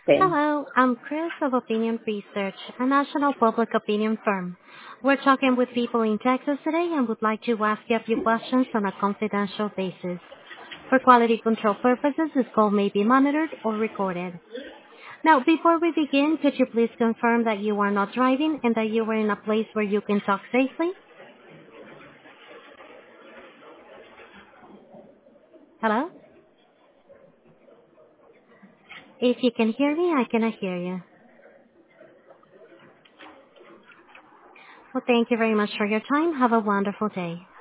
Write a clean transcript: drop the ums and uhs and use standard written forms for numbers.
Okay. Hello, I'm Chris of Opinion Research, a national public opinion firm. We're talking with people in Texas today and would like to ask you a few questions on a confidential basis. For quality control purposes, this call may be monitored or recorded. Now, before we begin, could you please confirm that you are not driving and that you are in a place where you can talk safely? Hello? If you can hear me, I cannot hear you. Well, thank you very much for your time. Have a wonderful day.